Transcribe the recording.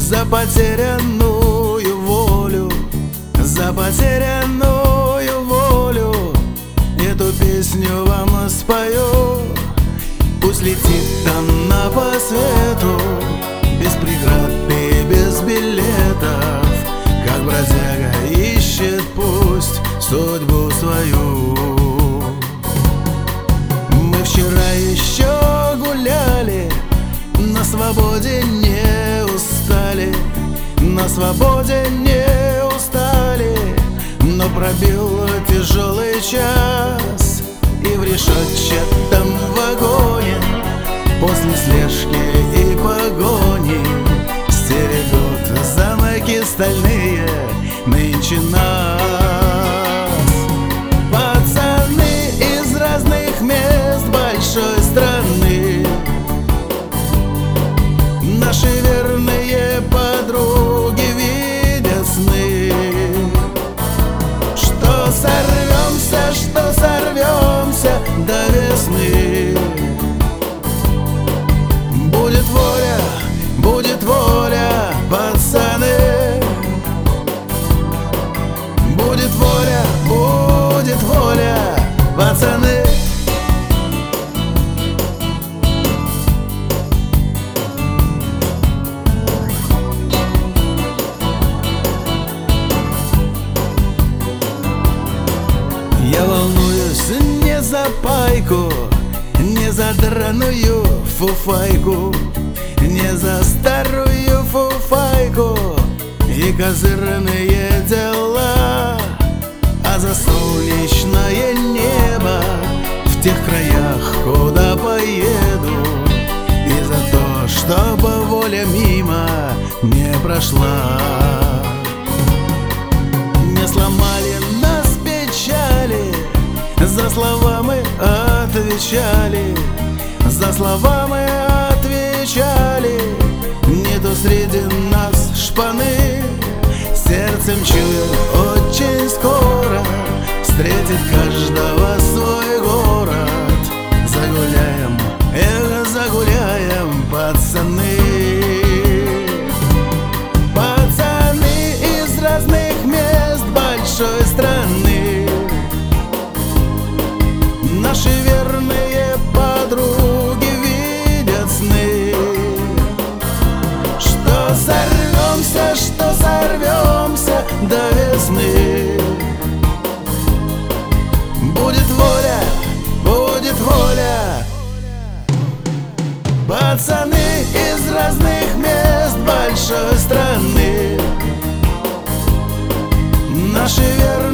за потерянную волю, за потерянную волю. Эту песню вам спою. Пусть летит она по свету, без преград и без билетов, как бродяга ищет пусть судьбу свою. Мы вчера еще гуляли, на свободе не устали, на свободе не устали. Но пробил тяжелый час, и в решетчатом вагоне после слежки и погони стерегут замки стальные нынче нас. Пацаны из разных мест большой страны, наши верные подруги видят сны. Что сорвемся до весны. Будет воля, пацаны. Будет воля, пацаны. Я волнуюсь не за пайку, не за драную фуфайку, не за старую фуфайку и козырные дела, а за солнечное небо в тех краях, куда поеду, и за то, чтобы воля мимо не прошла. Не сломали нас печали, за слова мы отвечали, за слова мы отвечали. Нету среди нас шпаны, сердцем чую, очень скоро встретит каждого свой город. Загуляем, загуляем, пацаны. Пацаны из разных мест большой страны, наши верные подруги видят сны. Что сорвемся до весны. Будет воля, пацаны из разных мест большой страны, наши верные